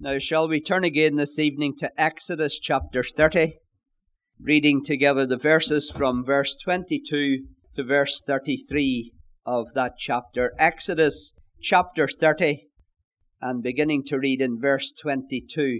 Now shall we turn again this evening to Exodus chapter 30, reading together the verses from verse 22 to verse 33 of that chapter. Exodus chapter 30, and beginning to read in verse 22.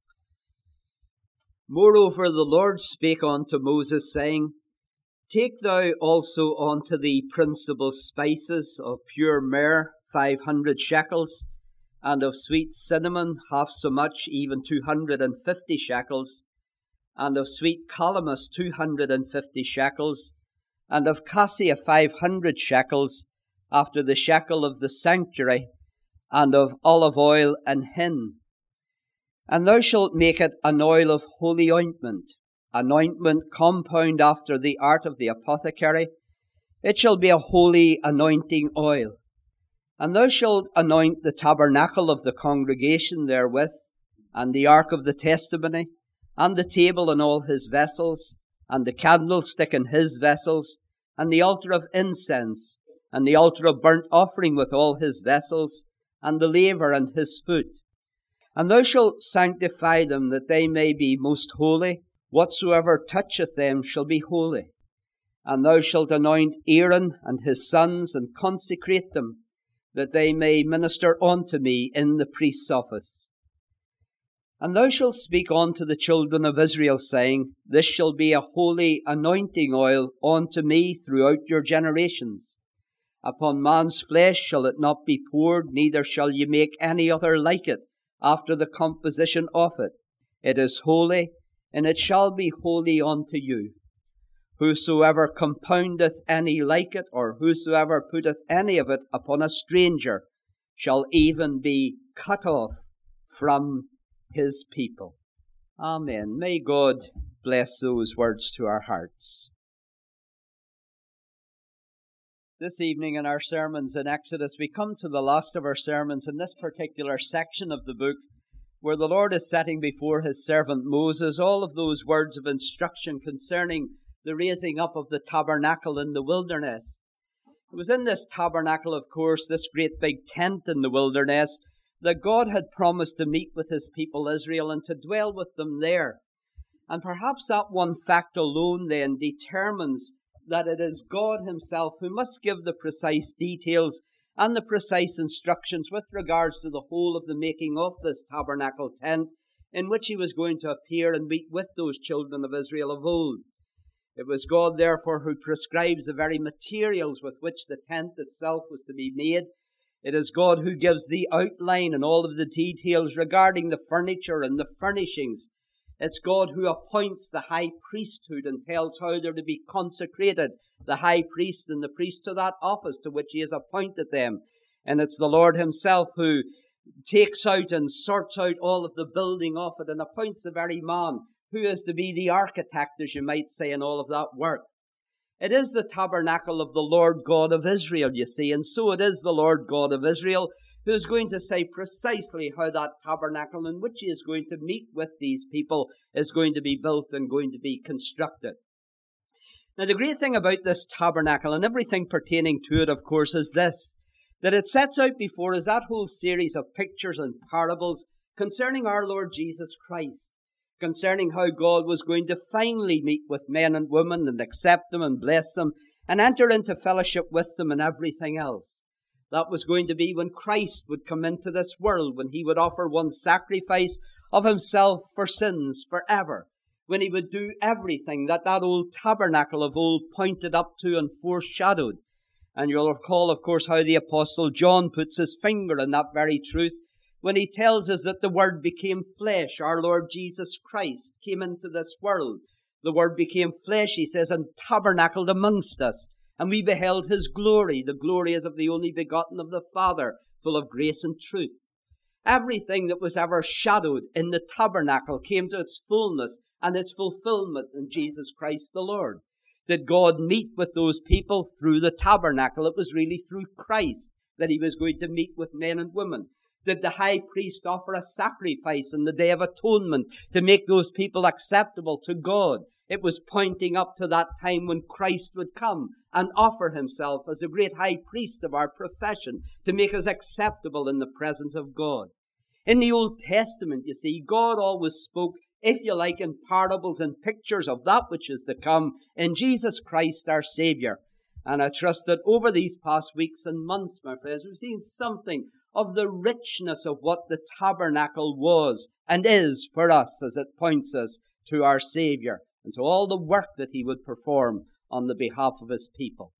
Moreover, the Lord spake unto Moses, saying, Take thou also unto thee principal spices of pure myrrh, 500 shekels, and of sweet cinnamon, half so much, even 250 shekels, and of sweet calamus, 250 shekels, and of cassia, 500 shekels, after the shekel of the sanctuary, and of olive oil and hin. And thou shalt make it an oil of holy ointment, an ointment compound after the art of the apothecary. It shall be a holy anointing oil. And thou shalt anoint the tabernacle of the congregation therewith, and the ark of the testimony, and the table and all his vessels, and the candlestick and his vessels, and the altar of incense, and the altar of burnt offering with all his vessels, and the laver and his foot. And thou shalt sanctify them, that they may be most holy. Whatsoever toucheth them shall be holy. And thou shalt anoint Aaron and his sons, and consecrate them, that they may minister unto me in the priest's office. And thou shalt speak unto the children of Israel, saying, This shall be a holy anointing oil unto me throughout your generations. Upon man's flesh shall it not be poured, neither shall ye make any other like it, after the composition of it. It is holy, and it shall be holy unto you. Whosoever compoundeth any like it, or whosoever putteth any of it upon a stranger, shall even be cut off from his people. Amen. May God bless those words to our hearts. This evening in our sermons in Exodus, we come to the last of our sermons in this particular section of the book, where the Lord is setting before his servant Moses all of those words of instruction concerning the raising up of the tabernacle in the wilderness. It was in this tabernacle, of course, this great big tent in the wilderness, that God had promised to meet with his people Israel and to dwell with them there. And perhaps that one fact alone then determines that it is God himself who must give the precise details and the precise instructions with regards to the whole of the making of this tabernacle tent in which he was going to appear and meet with those children of Israel of old. It was God, therefore, who prescribes the very materials with which the tent itself was to be made. It is God who gives the outline and all of the details regarding the furniture and the furnishings. It's God who appoints the high priesthood and tells how they're to be consecrated, the high priest and the priest, to that office to which he has appointed them. And it's the Lord himself who takes out and sorts out all of the building of it and appoints the very man who is to be the architect, as you might say, in all of that work. It is the tabernacle of the Lord God of Israel, you see, and so it is the Lord God of Israel who is going to say precisely how that tabernacle in which he is going to meet with these people is going to be built and going to be constructed. Now, the great thing about this tabernacle and everything pertaining to it, of course, is this, that it sets out before us that whole series of pictures and parables concerning our Lord Jesus Christ, concerning how God was going to finally meet with men and women and accept them and bless them and enter into fellowship with them and everything else. That was going to be when Christ would come into this world, when he would offer one sacrifice of himself for sins forever, when he would do everything that old tabernacle of old pointed up to and foreshadowed. And you'll recall, of course, how the Apostle John puts his finger on that very truth when he tells us that the Word became flesh. Our Lord Jesus Christ came into this world. The Word became flesh, he says, and tabernacled amongst us. And we beheld his glory. The glory as of the only begotten of the Father, full of grace and truth. Everything that was ever shadowed in the tabernacle came to its fullness and its fulfillment in Jesus Christ the Lord. Did God meet with those people through the tabernacle? It was really through Christ that he was going to meet with men and women. Did the high priest offer a sacrifice on the Day of Atonement to make those people acceptable to God? It was pointing up to that time when Christ would come and offer himself as the great high priest of our profession to make us acceptable in the presence of God. In the Old Testament, you see, God always spoke, if you like, in parables and pictures of that which is to come in Jesus Christ our Saviour. And I trust that over these past weeks and months, my friends, we've seen something of the richness of what the tabernacle was and is for us as it points us to our Saviour and to all the work that He would perform on the behalf of His people.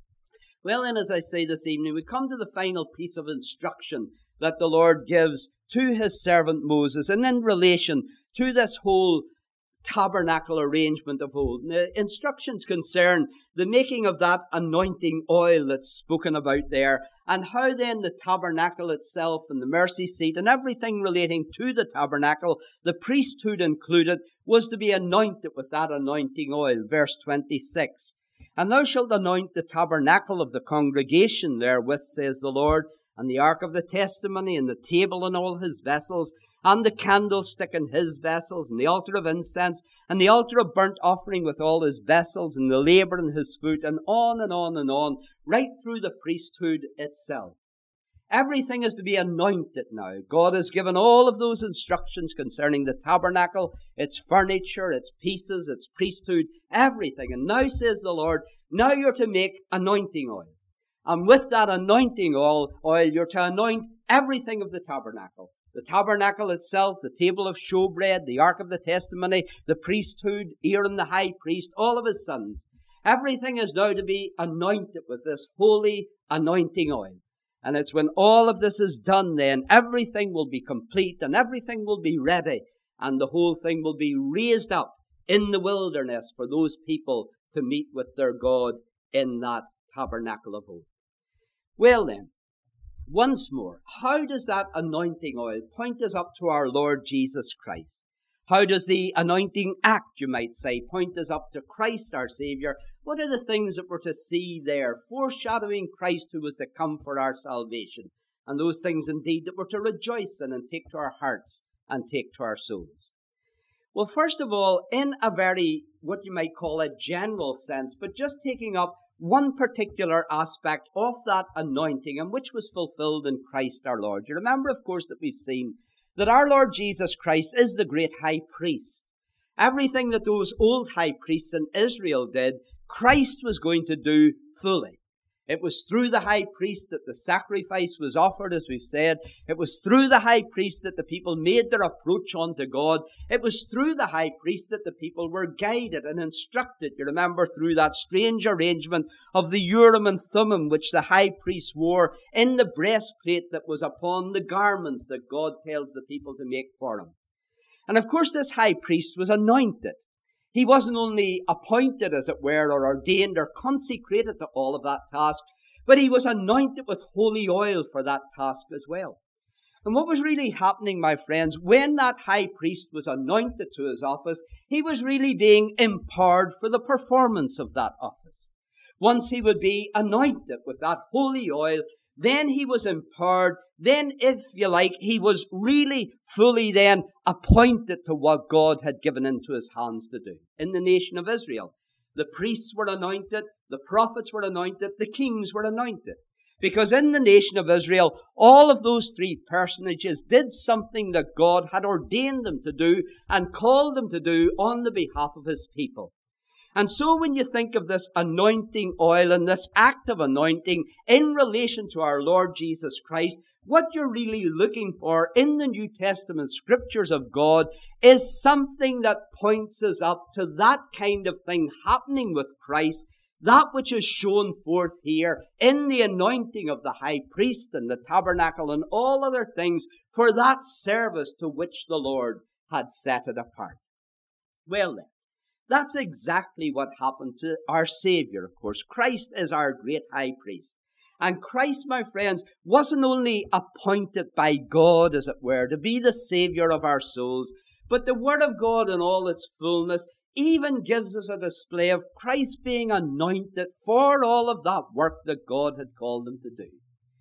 Well, then, as I say this evening, we come to the final piece of instruction that the Lord gives to His servant Moses, and in relation to this whole tabernacle arrangement of old. And the instructions concern the making of that anointing oil that's spoken about there, and how then the tabernacle itself and the mercy seat and everything relating to the tabernacle, the priesthood included, was to be anointed with that anointing oil. Verse 26. And thou shalt anoint the tabernacle of the congregation therewith, says the Lord, and the ark of the testimony, and the table and all his vessels, and the candlestick and his vessels, and the altar of incense, and the altar of burnt offering with all his vessels, and the laver and his foot, and on and on and on, right through the priesthood itself. Everything is to be anointed now. God has given all of those instructions concerning the tabernacle, its furniture, its pieces, its priesthood, everything. And now says the Lord, now you're to make anointing oil. And with that anointing oil, you're to anoint everything of the tabernacle. The tabernacle itself, the table of showbread, the ark of the testimony, the priesthood, Aaron the high priest, all of his sons. Everything is now to be anointed with this holy anointing oil. And it's when all of this is done then, everything will be complete and everything will be ready. And the whole thing will be raised up in the wilderness for those people to meet with their God in that tabernacle of old. Well then, once more, how does that anointing oil point us up to our Lord Jesus Christ? How does the anointing act, you might say, point us up to Christ our Saviour? What are the things that we're to see there, foreshadowing Christ who was to come for our salvation? And those things indeed that we're to rejoice in and take to our hearts and take to our souls. Well, first of all, in a very, what you might call a general sense, but just taking up one particular aspect of that anointing, and which was fulfilled in Christ our Lord. You remember, of course, that we've seen that our Lord Jesus Christ is the great high priest. Everything that those old high priests in Israel did, Christ was going to do fully. It was through the high priest that the sacrifice was offered, as we've said. It was through the high priest that the people made their approach unto God. It was through the high priest that the people were guided and instructed. You remember, through that strange arrangement of the Urim and Thummim, which the high priest wore in the breastplate that was upon the garments that God tells the people to make for him. And of course, this high priest was anointed. He wasn't only appointed, as it were, or ordained or consecrated to all of that task, but he was anointed with holy oil for that task as well. And what was really happening, my friends, when that high priest was anointed to his office, he was really being empowered for the performance of that office. Once he would be anointed with that holy oil, then he was empowered. Then, if you like, he was really fully then appointed to what God had given into his hands to do. In the nation of Israel, the priests were anointed, the prophets were anointed, the kings were anointed. Because in the nation of Israel, all of those three personages did something that God had ordained them to do and called them to do on the behalf of his people. And so when you think of this anointing oil and this act of anointing in relation to our Lord Jesus Christ, what you're really looking for in the New Testament scriptures of God is something that points us up to that kind of thing happening with Christ, that which is shown forth here in the anointing of the high priest and the tabernacle and all other things for that service to which the Lord had set it apart. Well then, that's exactly what happened to our Savior, of course. Christ is our great high priest. And Christ, my friends, wasn't only appointed by God, as it were, to be the Savior of our souls, but the Word of God in all its fullness even gives us a display of Christ being anointed for all of that work that God had called him to do.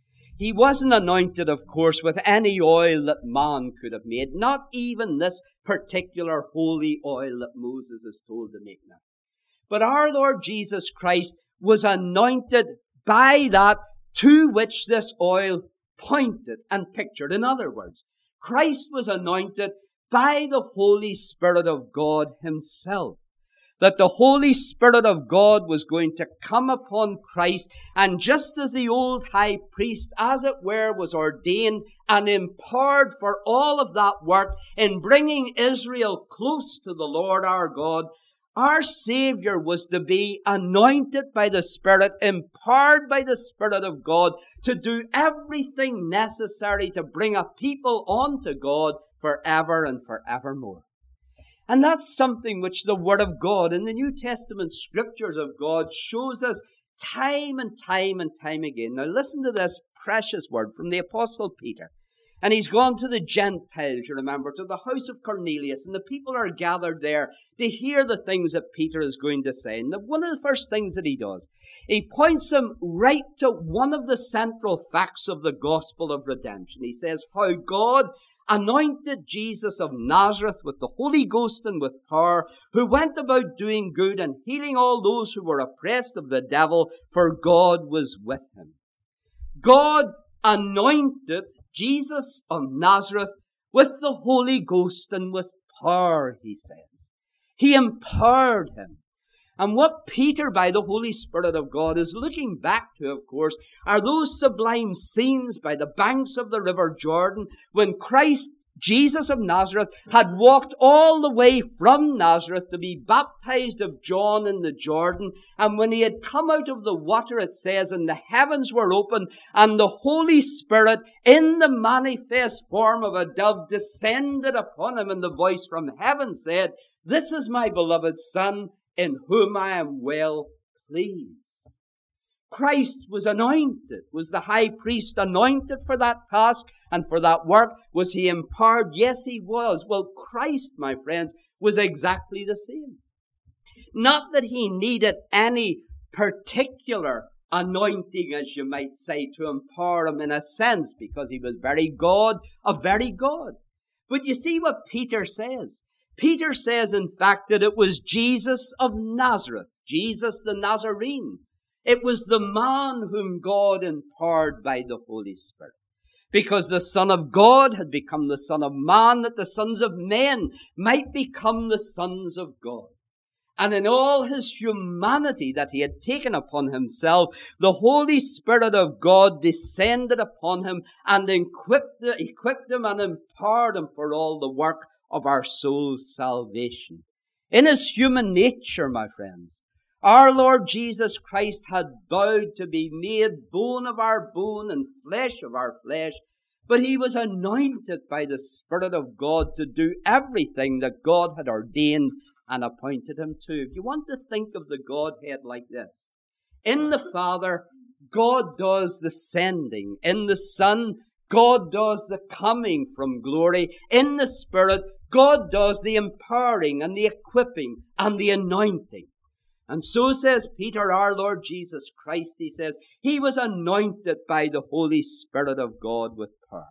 He wasn't anointed, of course, with any oil that man could have made, not even this particular holy oil that Moses is told to make now. But our Lord Jesus Christ was anointed by that to which this oil pointed and pictured. In other words, Christ was anointed by the Holy Spirit of God himself. That the Holy Spirit of God was going to come upon Christ, and just as the old high priest, as it were, was ordained and empowered for all of that work in bringing Israel close to the Lord our God, our Savior was to be anointed by the Spirit, empowered by the Spirit of God to do everything necessary to bring a people unto God forever and forevermore. And that's something which the Word of God in the New Testament Scriptures of God shows us time and time and time again. Now listen to this precious word from the Apostle Peter. And he's gone to the Gentiles, you remember, to the house of Cornelius, and the people are gathered there to hear the things that Peter is going to say. And one of the first things that he does, he points them right to one of the central facts of the gospel of redemption. He says how God anointed Jesus of Nazareth with the Holy Ghost and with power, who went about doing good and healing all those who were oppressed of the devil, for God was with him. God anointed Jesus of Nazareth with the Holy Ghost and with power, he says. He empowered him. And what Peter, by the Holy Spirit of God, is looking back to, of course, are those sublime scenes by the banks of the River Jordan when Christ, Jesus of Nazareth, had walked all the way from Nazareth to be baptized of John in the Jordan. And when he had come out of the water, it says, and the heavens were open, and the Holy Spirit, in the manifest form of a dove, descended upon him, and the voice from heaven said, "This is my beloved Son, in whom I am well pleased." Christ was anointed. Was the high priest anointed for that task and for that work? Was he empowered? Yes, he was. Well, Christ, my friends, was exactly the same. Not that he needed any particular anointing, as you might say, to empower him in a sense, because he was very God, a very God. But you see what Peter says. Peter says, in fact, that it was Jesus of Nazareth, Jesus the Nazarene. It was the man whom God empowered by the Holy Spirit. Because the Son of God had become the Son of Man, that the sons of men might become the sons of God. And in all his humanity that he had taken upon himself, the Holy Spirit of God descended upon him and equipped him and empowered him for all the work of our soul's salvation. In his human nature, my friends, our Lord Jesus Christ had bowed to be made bone of our bone and flesh of our flesh, but he was anointed by the Spirit of God to do everything that God had ordained and appointed him to. If you want to think of the Godhead like this, in the Father, God does the sending. In the Son, God does the coming from glory. In the Spirit, God does the empowering and the equipping and the anointing. And so says Peter, our Lord Jesus Christ, he says, he was anointed by the Holy Spirit of God with power.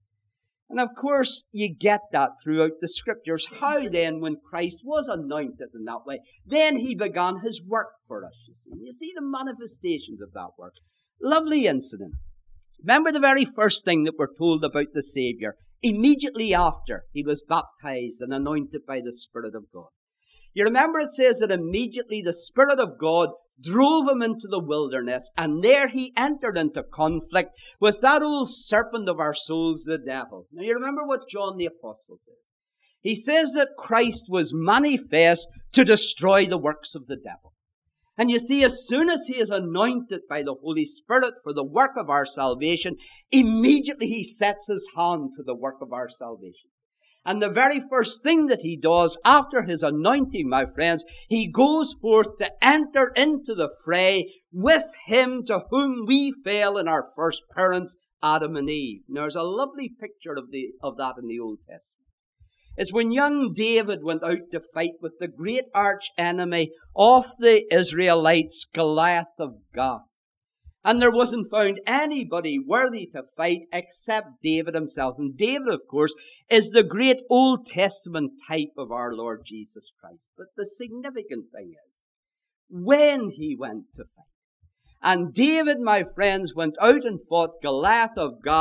And of course, you get that throughout the Scriptures. How then, when Christ was anointed in that way, then he began his work for us, you see. You see the manifestations of that work. Lovely incident. Remember the very first thing that we're told about the Savior, immediately after he was baptized and anointed by the Spirit of God. You remember it says that immediately the Spirit of God drove him into the wilderness, and there he entered into conflict with that old serpent of our souls, the devil. Now you remember what John the Apostle said. He says that Christ was manifest to destroy the works of the devil. And you see, as soon as he is anointed by the Holy Spirit for the work of our salvation, immediately he sets his hand to the work of our salvation. And the very first thing that he does after his anointing, my friends, he goes forth to enter into the fray with him to whom we fell in our first parents, Adam and Eve. And there's a lovely picture of that in the Old Testament. It's when young David went out to fight with the great arch enemy of the Israelites, Goliath of Gath. And there wasn't found anybody worthy to fight except David himself. And David, of course, is the great Old Testament type of our Lord Jesus Christ. But the significant thing is, when he went to fight, and David, my friends, went out and fought Goliath of Gath,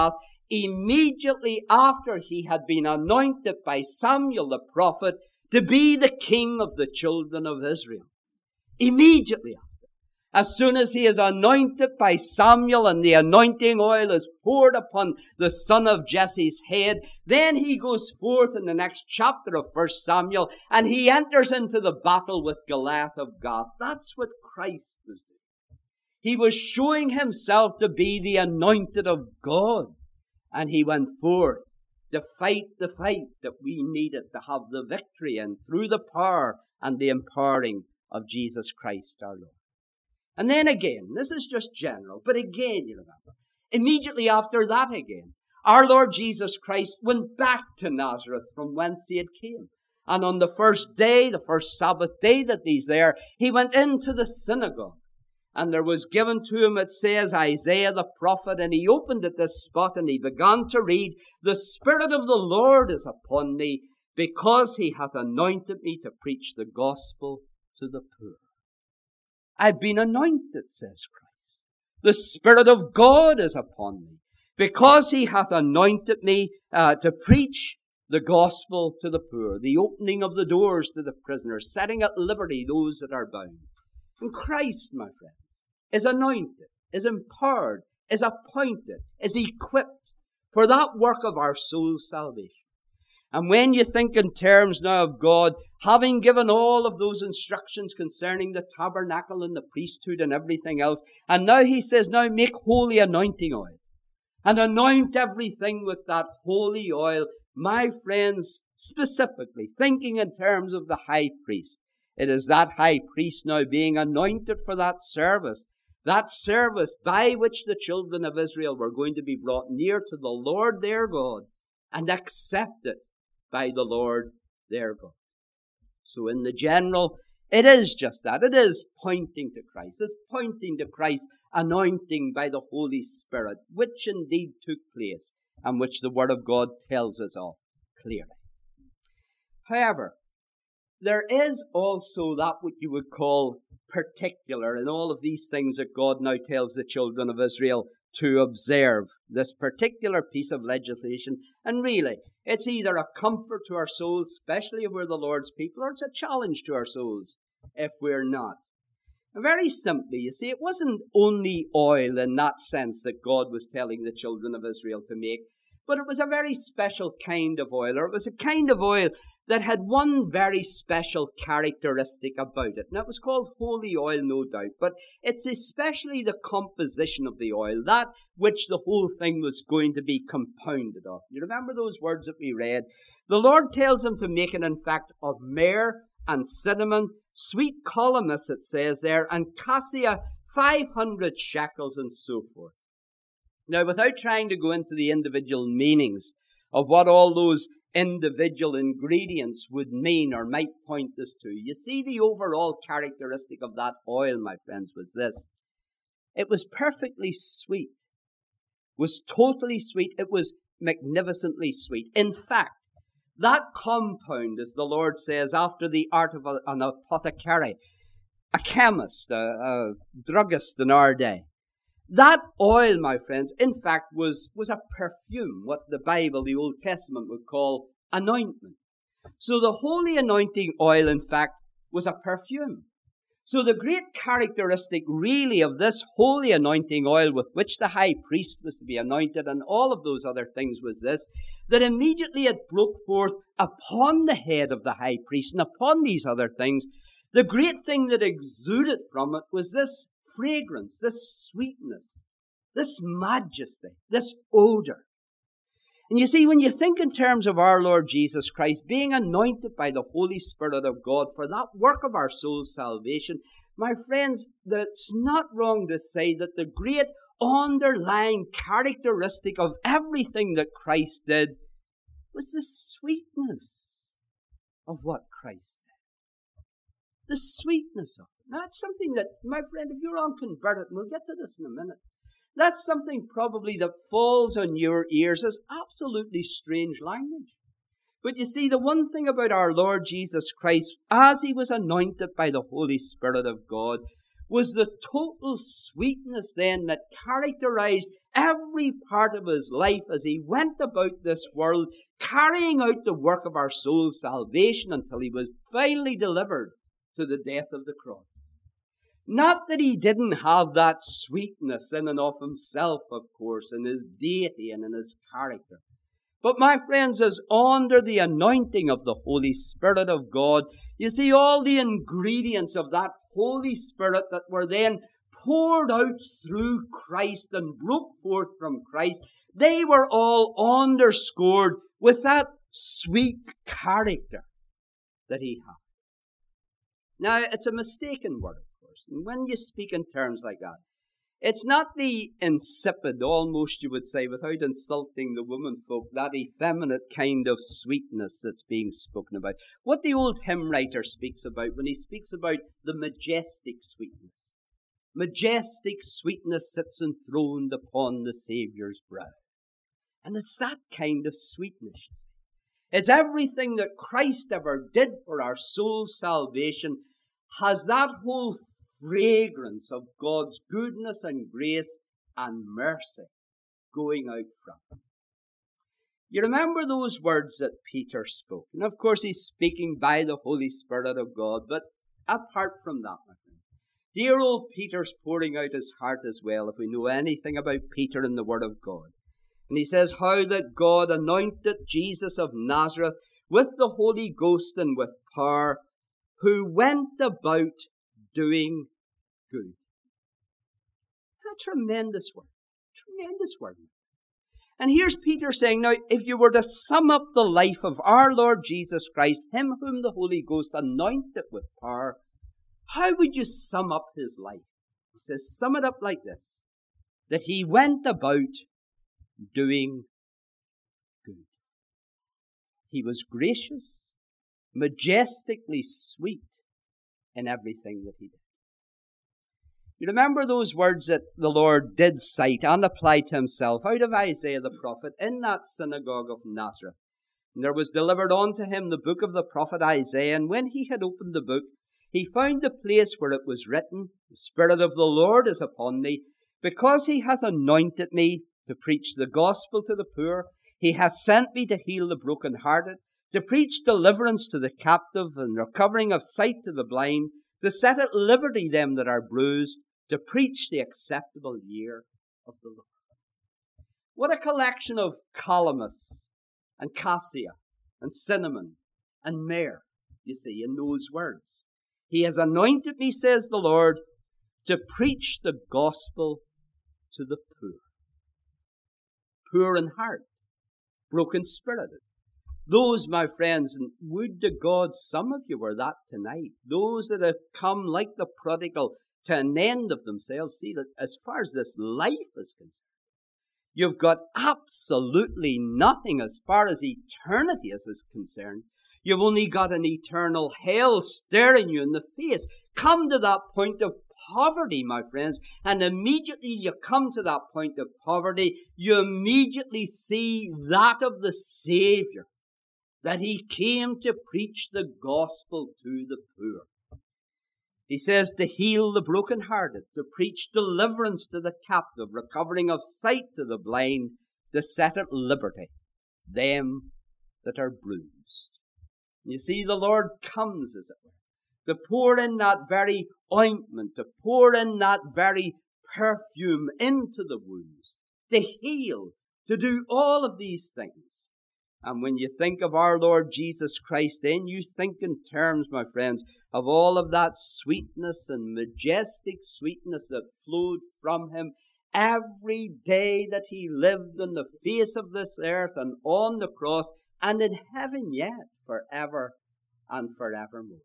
immediately after he had been anointed by Samuel the prophet to be the king of the children of Israel. Immediately after. As soon as he is anointed by Samuel and the anointing oil is poured upon the son of Jesse's head, then he goes forth in the next chapter of 1 Samuel and he enters into the battle with Goliath of Gath. That's what Christ was doing. He was showing himself to be the anointed of God. And he went forth to fight the fight that we needed to have the victory in through the power and the empowering of Jesus Christ our Lord. And then again, this is just general, but again, you remember, immediately after that again, our Lord Jesus Christ went back to Nazareth from whence he had came. And on the first day, the first Sabbath day that he's there, he went into the synagogue. And there was given to him, it says, Isaiah the prophet, and he opened at this spot and he began to read, "The Spirit of the Lord is upon me, because he hath anointed me to preach the gospel to the poor." I've been anointed, says Christ. The Spirit of God is upon me, because he hath anointed me to preach the gospel to the poor, the opening of the doors to the prisoners, setting at liberty those that are bound. And Christ, my friends, is anointed, is empowered, is appointed, is equipped for that work of our soul's salvation. And when you think in terms now of God, having given all of those instructions concerning the tabernacle and the priesthood and everything else, and now he says, now make holy anointing oil, and anoint everything with that holy oil, my friends, specifically thinking in terms of the high priest. It is that high priest now being anointed for that service by which the children of Israel were going to be brought near to the Lord their God and accepted by the Lord their God. So in the general, it is just that. It is pointing to Christ. It's pointing to Christ's anointing by the Holy Spirit, which indeed took place and which the Word of God tells us of clearly. However, there is also that what you would call particular in all of these things that God now tells the children of Israel to observe, this particular piece of legislation. And really, it's either a comfort to our souls, especially if we're the Lord's people, or it's a challenge to our souls if we're not. And very simply, you see, it wasn't only oil in that sense that God was telling the children of Israel to make, but it was a very special kind of oil, or it was a kind of oil that had one very special characteristic about it. Now, it was called holy oil, no doubt, but it's especially the composition of the oil, that which the whole thing was going to be compounded of. You remember those words that we read? The Lord tells them to make it, in fact, of myrrh and cinnamon, sweet calamus, it says there, and cassia, 500 shekels, and so forth. Now, without trying to go into the individual meanings of what all those individual ingredients would mean or might point us to, you see the overall characteristic of that oil, my friends, was this. It was perfectly sweet. It was totally sweet. It was magnificently sweet. In fact, that compound, as the Lord says, after the art of an apothecary, a chemist, a druggist in our day, that oil, my friends, in fact, was a perfume, what the Bible, the Old Testament, would call anointment. So the holy anointing oil, in fact, was a perfume. So the great characteristic, really, of this holy anointing oil with which the high priest was to be anointed and all of those other things was this, that immediately it broke forth upon the head of the high priest and upon these other things. The great thing that exuded from it was this fragrance, this sweetness, this majesty, this odor. And you see, when you think in terms of our Lord Jesus Christ being anointed by the Holy Spirit of God for that work of our soul's salvation, my friends, it's not wrong to say that the great underlying characteristic of everything that Christ did was the sweetness of what Christ did. The sweetness of it. Now, that's something that, my friend, if you're unconverted, and we'll get to this in a minute, that's something probably that falls on your ears as absolutely strange language. But you see, the one thing about our Lord Jesus Christ, as he was anointed by the Holy Spirit of God, was the total sweetness then that characterized every part of his life as he went about this world, carrying out the work of our soul's salvation until he was finally delivered to the death of the cross. Not that he didn't have that sweetness in and of himself, of course, in his deity and in his character. But my friends, as under the anointing of the Holy Spirit of God, you see all the ingredients of that Holy Spirit that were then poured out through Christ and broke forth from Christ, they were all underscored with that sweet character that he had. Now, it's a mistaken word, of course. And when you speak in terms like that, it's not the insipid, almost you would say, without insulting the women folk, that effeminate kind of sweetness that's being spoken about. What the old hymn writer speaks about when he speaks about the majestic sweetness. Majestic sweetness sits enthroned upon the Saviour's brow. And it's that kind of sweetness, you see. It's everything that Christ ever did for our soul's salvation has that whole fragrance of God's goodness and grace and mercy going out from him. You remember those words that Peter spoke. And of course he's speaking by the Holy Spirit of God. But apart from that, my friend, dear old Peter's pouring out his heart as well, if we know anything about Peter in the Word of God. And he says how that God anointed Jesus of Nazareth with the Holy Ghost and with power, who went about doing good. A tremendous word. Tremendous word. And here's Peter saying, now, if you were to sum up the life of our Lord Jesus Christ, him whom the Holy Ghost anointed with power, how would you sum up his life? He says, sum it up like this, that he went about doing good. He was gracious, majestically sweet in everything that he did. You remember those words that the Lord did cite and apply to himself out of Isaiah the prophet in that synagogue of Nazareth. And there was delivered unto him the book of the prophet Isaiah, and when he had opened the book, he found the place where it was written, The Spirit of the Lord is upon me, because he hath anointed me to preach the gospel to the poor. He hath sent me to heal the brokenhearted, to preach deliverance to the captive and recovering of sight to the blind, to set at liberty them that are bruised, to preach the acceptable year of the Lord. What a collection of calamus and cassia and cinnamon and myrrh, you see, in those words. He has anointed me, says the Lord, to preach the gospel to the poor. Poor in heart, broken-spirited. Those, my friends, and would to God some of you were that tonight, those that have come like the prodigal to an end of themselves, see that as far as this life is concerned, you've got absolutely nothing as far as eternity is concerned. You've only got an eternal hell staring you in the face. Come to that point of poverty, my friends, and immediately you come to that point of poverty, you immediately see that of the Savior, that he came to preach the gospel to the poor. He says to heal the brokenhearted, to preach deliverance to the captive, recovering of sight to the blind, to set at liberty them that are bruised. You see, the Lord comes, as it were, to pour in that very ointment, to pour in that very perfume into the wounds, to heal, to do all of these things. And when you think of our Lord Jesus Christ, then you think in terms, my friends, of all of that sweetness and majestic sweetness that flowed from him every day that he lived on the face of this earth and on the cross and in heaven yet forever and forevermore.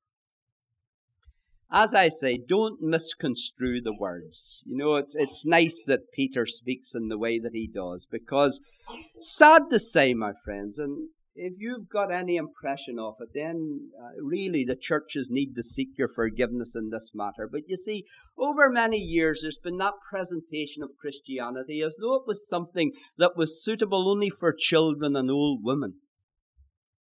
As I say, don't misconstrue the words. You know, it's nice that Peter speaks in the way that he does, because sad to say, my friends, and if you've got any impression of it, then really the churches need to seek your forgiveness in this matter. But you see, over many years there's been that presentation of Christianity as though it was something that was suitable only for children and old women.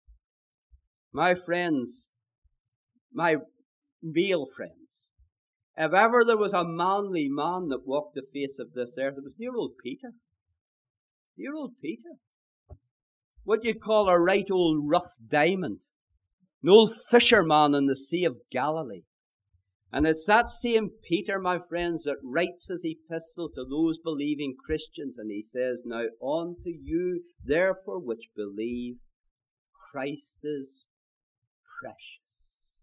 My friends, my male friends, If ever there was a manly man that walked the face of this earth, it was dear old Peter. Dear old Peter. What you'd call a right old rough diamond. An old fisherman in the Sea of Galilee. And it's that same Peter, my friends, that writes his epistle to those believing Christians. And he says, now unto you, therefore, which believe, Christ is precious.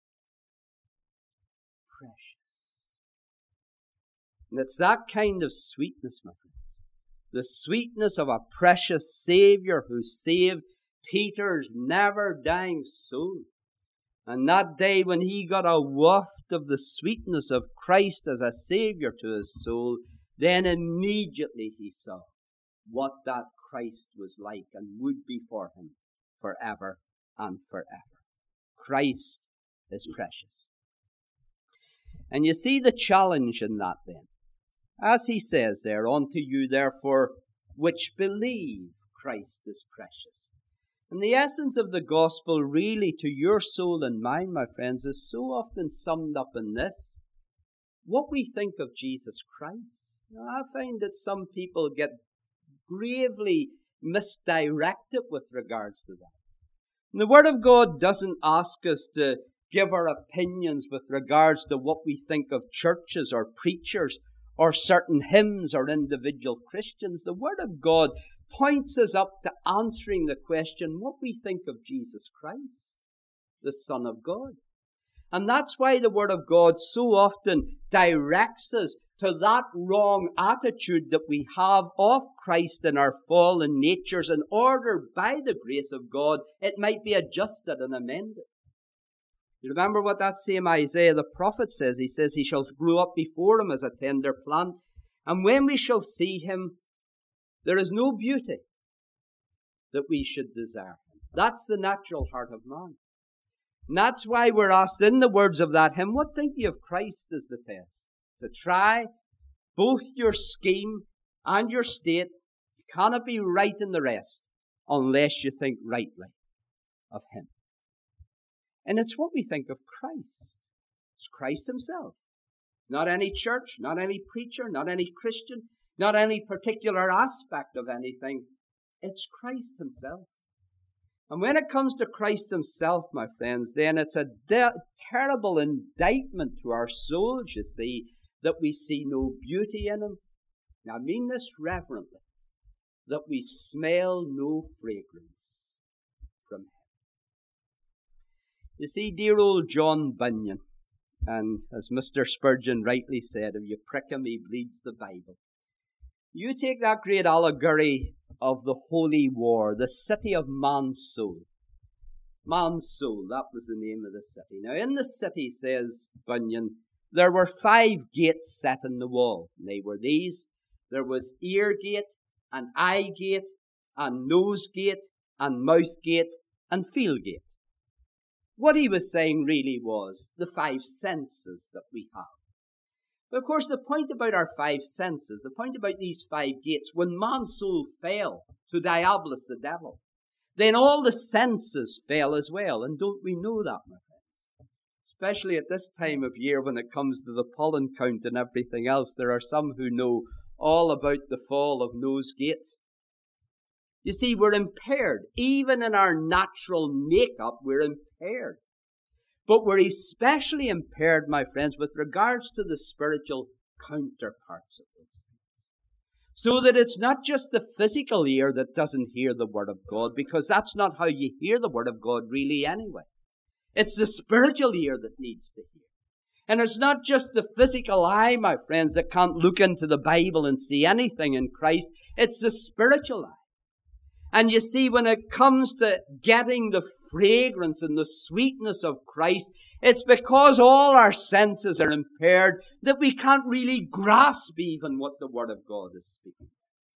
Precious. And it's that kind of sweetness, my friends. The sweetness of a precious Savior who saved Peter's never-dying soul. And that day when he got a waft of the sweetness of Christ as a Savior to his soul, then immediately he saw what that Christ was like and would be for him forever and forever. Christ is precious. And you see the challenge in that then. As he says there, unto you therefore which believe Christ is precious. And the essence of the gospel really to your soul and mine, my friends, is so often summed up in this. What we think of Jesus Christ. Now, I find that some people get gravely misdirected with regards to that. And the Word of God doesn't ask us to give our opinions with regards to what we think of churches or preachers or certain hymns or individual Christians. The Word of God points us up to answering the question what we think of Jesus Christ, the Son of God. And that's why the Word of God so often directs us to that wrong attitude that we have of Christ in our fallen natures in order, by the grace of God, it might be adjusted and amended. You remember what that same Isaiah the prophet says? He says, he shall grow up before him as a tender plant, and when we shall see him, there is no beauty that we should desire him. That's the natural heart of man. And that's why we're asked in the words of that hymn, what think you of Christ is the test? To try both your scheme and your state. You cannot be right in the rest unless you think rightly of him. And it's what we think of Christ. It's Christ himself. Not any church, not any preacher, not any Christian, not any particular aspect of anything. It's Christ himself. And when it comes to Christ himself, my friends, then it's a terrible indictment to our souls, you see, that we see no beauty in him. Now, I mean this reverently, that we smell no fragrance from him. You see, dear old John Bunyan, and as Mr. Spurgeon rightly said, if you prick him, he bleeds the Bible. You take that great allegory of the Holy War, the city of man's soul. Man's soul, that was the name of the city. Now, in the city, says Bunyan, there were 5 gates set in the wall. And they were these. There was ear gate, and eye gate, and nose gate, and mouth gate, and feel gate. What he was saying really was the 5 senses that we have. But of course, the point about our 5 senses, the point about these 5 gates, when man's soul fell to Diabolus the devil, then all the senses fell as well. And don't we know that, my friends? Especially at this time of year when it comes to the pollen count and everything else, there are some who know all about the fall of nose gate. You see, we're impaired. Even in our natural makeup, we're impaired. But we're especially impaired, my friends, with regards to the spiritual counterparts of those things. So that it's not just the physical ear that doesn't hear the Word of God, because that's not how you hear the Word of God really anyway. It's the spiritual ear that needs to hear. And it's not just the physical eye, my friends, that can't look into the Bible and see anything in Christ. It's the spiritual eye. And you see, when it comes to getting the fragrance and the sweetness of Christ, it's because all our senses are impaired that we can't really grasp even what the Word of God is speaking.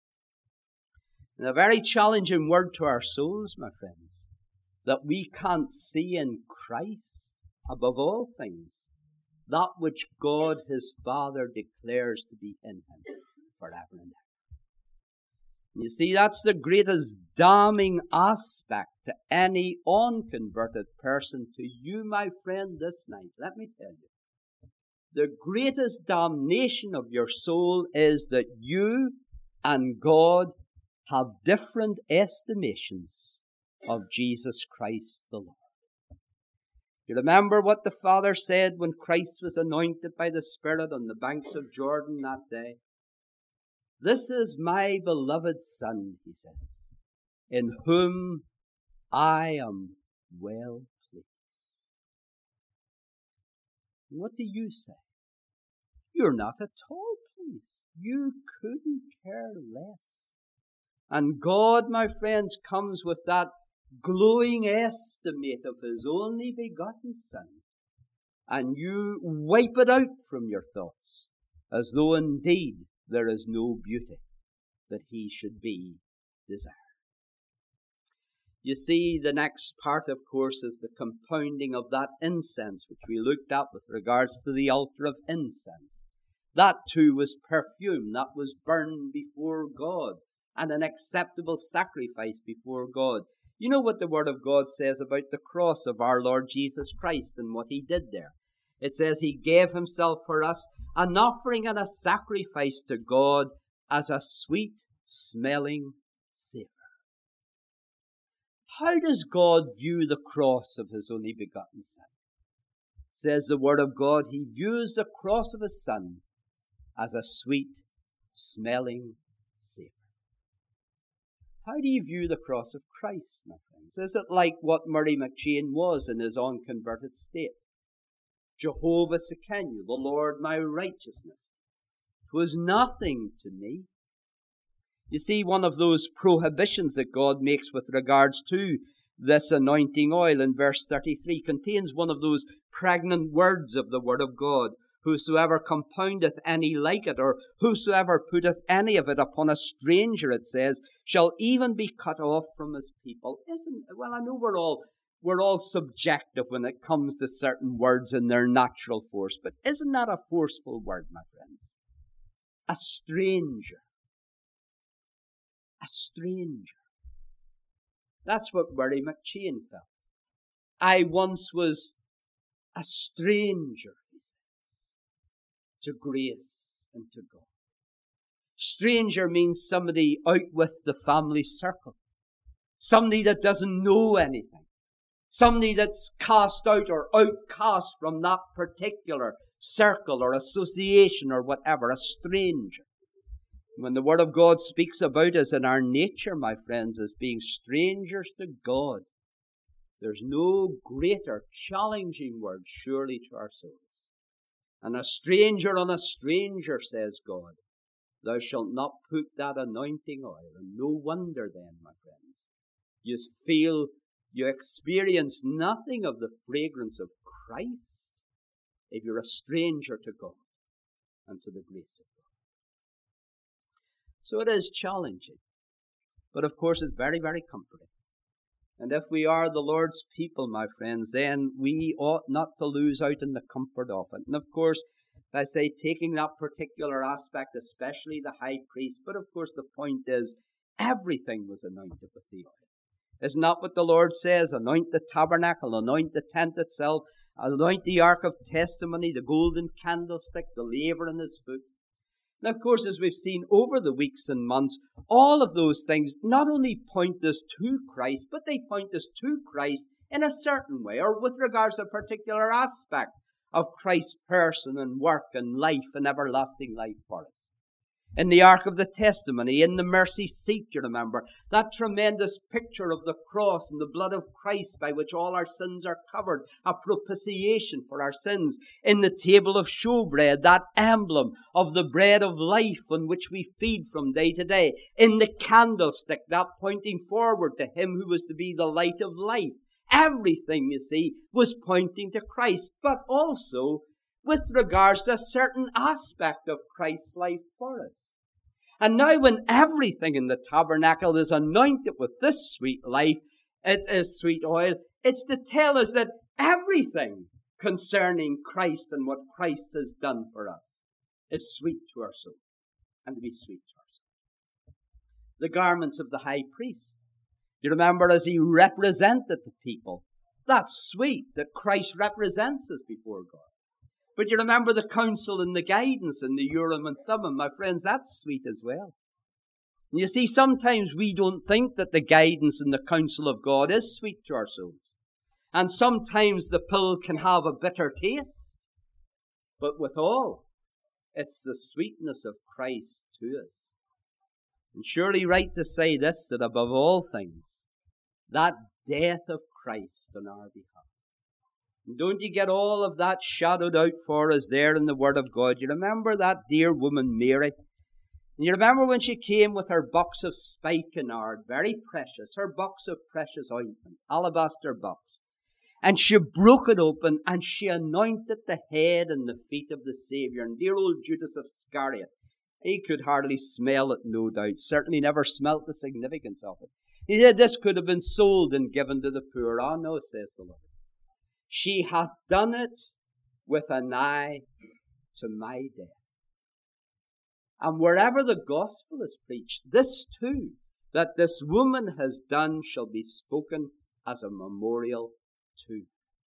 And a very challenging word to our souls, my friends, that we can't see in Christ, above all things, that which God his Father declares to be in him forever and ever. You see, that's the greatest damning aspect to any unconverted person, to you, my friend, this night. Let me tell you. the greatest damnation of your soul is that you and God have different estimations of Jesus Christ the Lord. You remember what the Father said when Christ was anointed by the Spirit on the banks of Jordan that day? This is my beloved Son, he says, in whom I am well pleased. What do you say? You're not at all pleased. You couldn't care less. And God, my friends, comes with that glowing estimate of his only begotten Son, and you wipe it out from your thoughts, as though indeed there is no beauty that he should be desired. You see, the next part, of course, is the compounding of that incense, which we looked at with regards to the altar of incense. That too was perfume, that was burned before God, and an acceptable sacrifice before God. You know what the Word of God says about the cross of our Lord Jesus Christ and what he did there. It says he gave himself for us, an offering and a sacrifice to God as a sweet-smelling savour. How does God view the cross of his only begotten Son? Says the Word of God, he views the cross of his Son as a sweet-smelling savour. How do you view the cross of Christ, my friends? Is it like what Murray McCheyne was in his unconverted state? Jehovah Sekenu, the Lord my righteousness. 'Twas nothing to me. You see, one of those prohibitions that God makes with regards to this anointing oil in verse 33 contains one of those pregnant words of the Word of God. Whosoever compoundeth any like it, or whosoever putteth any of it upon a stranger, it says, shall even be cut off from his people. Well, I know we're all subjective when it comes to certain words in their natural force, but isn't that a forceful word, my friends? A stranger. A stranger. That's what Murray McCheyne felt. I once was a stranger, he says, to grace and to God. Stranger means somebody out with the family circle. Somebody that doesn't know anything. Somebody that's cast out or outcast from that particular circle or association or whatever. A stranger. When the Word of God speaks about us in our nature, my friends, as being strangers to God, there's no greater challenging word surely to our souls. And a stranger on a stranger, says God, thou shalt not put that anointing oil. And no wonder then, my friends, you experience nothing of the fragrance of Christ if you're a stranger to God and to the grace of God. So it is challenging, but of course it's very, very comforting. And if we are the Lord's people, my friends, then we ought not to lose out in the comfort of it. And of course, I say taking that particular aspect, especially the high priest, but of course the point is, everything was anointed with the oil. Isn't that what the Lord says? Anoint the tabernacle, anoint the tent itself, anoint the ark of testimony, the golden candlestick, the laver in his foot. Now, of course, as we've seen over the weeks and months, all of those things not only point us to Christ, but they point us to Christ in a certain way, or with regards to a particular aspect of Christ's person and work and life and everlasting life for us. In the Ark of the Testimony, in the mercy seat, you remember, that tremendous picture of the cross and the blood of Christ by which all our sins are covered, a propitiation for our sins. In the table of showbread, that emblem of the bread of life on which we feed from day to day. In the candlestick, that pointing forward to him who was to be the light of life. Everything, you see, was pointing to Christ, but also with regards to a certain aspect of Christ's life for us. And now when everything in the tabernacle is anointed with this sweet life, it is sweet oil, it's to tell us that everything concerning Christ and what Christ has done for us is sweet to our soul, and to be sweet to our soul. The garments of the high priest, you remember, as he represented the people, that's sweet that Christ represents us before God. But you remember the counsel and the guidance and the Urim and Thummim, my friends, that's sweet as well. And you see, sometimes we don't think that the guidance and the counsel of God is sweet to our souls. And sometimes the pill can have a bitter taste. But withal, it's the sweetness of Christ to us. And surely right to say this, that above all things, that death of Christ on our behalf. And don't you get all of that shadowed out for us there in the Word of God? You remember that dear woman Mary? And you remember when she came with her box of spikenard, very precious, her box of precious ointment, alabaster box. And she broke it open and she anointed the head and the feet of the Saviour. And dear old Judas Iscariot, he could hardly smell it, no doubt. Certainly never smelt the significance of it. He said this could have been sold and given to the poor. Ah, no, says the Lord. She hath done it with an eye to my death. And wherever the gospel is preached, this too, that this woman has done, shall be spoken as a memorial too.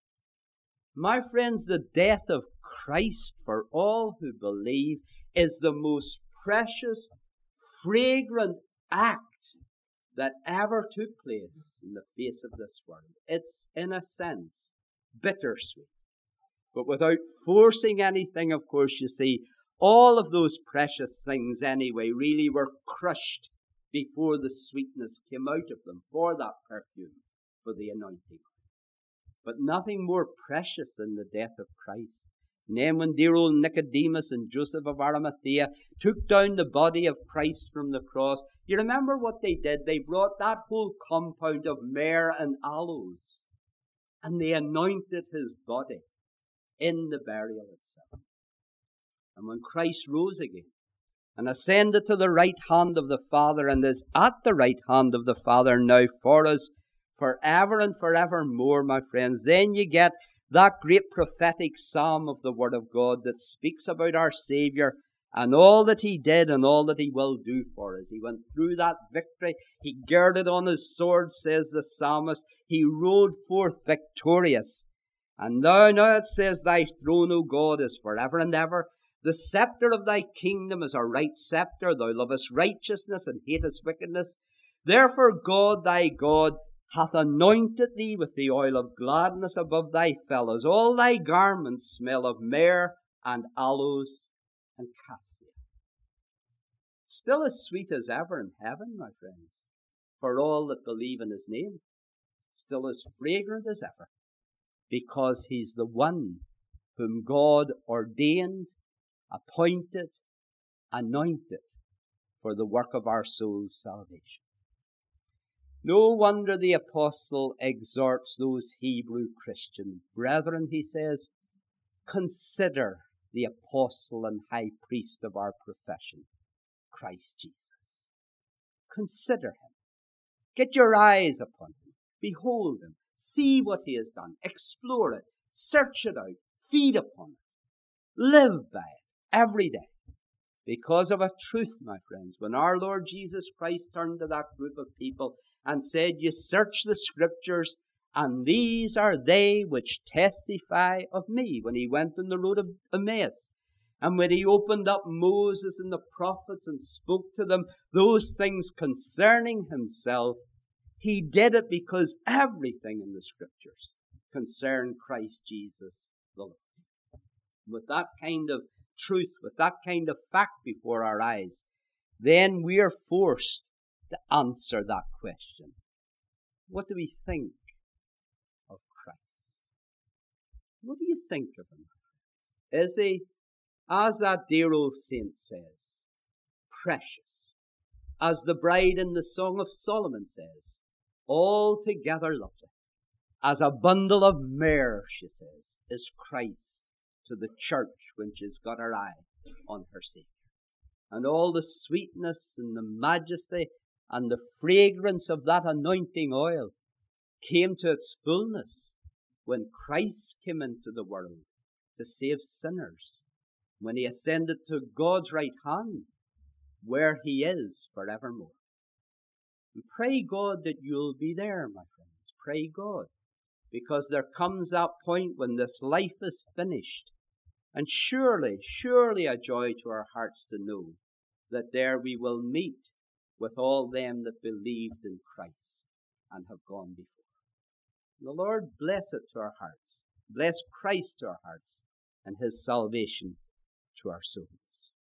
My friends, the death of Christ for all who believe is the most precious, fragrant act that ever took place in the face of this world. It's, in a sense, bittersweet. But without forcing anything, of course, you see, all of those precious things anyway really were crushed before the sweetness came out of them for that perfume, for the anointing. But nothing more precious than the death of Christ. And then when dear old Nicodemus and Joseph of Arimathea took down the body of Christ from the cross, you remember what they did? They brought that whole compound of myrrh and aloes, and they anointed his body in the burial itself. And when Christ rose again and ascended to the right hand of the Father and is at the right hand of the Father now for us forever and forevermore, my friends, then you get that great prophetic psalm of the Word of God that speaks about our Saviour and all that He did and all that He will do for us. He went through that victory. He girded on His sword, says the psalmist. He rode forth victorious. And now it says, Thy throne, O God, is forever and ever. The scepter of Thy kingdom is a right scepter. Thou lovest righteousness and hatest wickedness. Therefore God, Thy God, hath anointed Thee with the oil of gladness above Thy fellows. All Thy garments smell of myrrh and aloes and cassia. Still as sweet as ever in heaven, my friends, for all that believe in His name. Still as fragrant as ever, because He's the one whom God ordained, appointed, anointed for the work of our soul's salvation. No wonder the apostle exhorts those Hebrew Christians. Brethren, he says, consider the apostle and high priest of our profession, Christ Jesus. Consider Him. Get your eyes upon Him. Behold Him. See what He has done. Explore it. Search it out. Feed upon it. Live by it every day. Because of a truth, my friends, when our Lord Jesus Christ turned to that group of people and said, You search the Scriptures, and these are they which testify of me. When He went on the road of Emmaus, and when He opened up Moses and the prophets and spoke to them those things concerning Himself, He did it because everything in the Scriptures concerned Christ Jesus the Lord. With that kind of truth, with that kind of fact before our eyes, then we are forced to answer that question. What do we think of Christ? What do you think of Him? Is He, as that dear old saint says, precious? As the bride in the Song of Solomon says, altogether lovely. As a bundle of myrrh, she says, is Christ to the church when she's got her eye on her Saviour. And all the sweetness and the majesty and the fragrance of that anointing oil came to its fullness when Christ came into the world to save sinners, when He ascended to God's right hand, where He is forevermore. And pray God that you'll be there, my friends. Pray God. Because there comes that point when this life is finished And surely, surely a joy to our hearts to know that there we will meet with all them that believed in Christ and have gone before. The Lord bless it to our hearts. Bless Christ to our hearts and his salvation to our souls.